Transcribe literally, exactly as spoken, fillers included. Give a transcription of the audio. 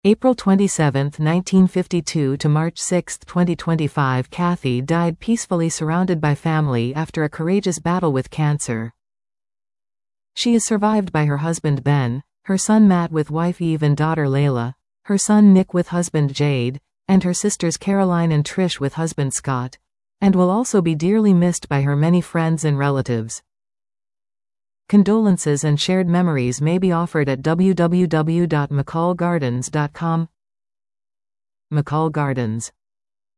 April twenty-seventh, nineteen fifty-two to March sixth, twenty twenty-five, Kathy died peacefully surrounded by family after a courageous battle with cancer. She is survived by her husband Ben, her son Matt with wife Eve and daughter Layla, her son Nick with husband Jade, and her sisters Caroline and Trish with husband Scott, and will also be dearly missed by her many friends and relatives. Condolences and shared memories may be offered at w w w dot mccall gardens dot com. McCall Gardens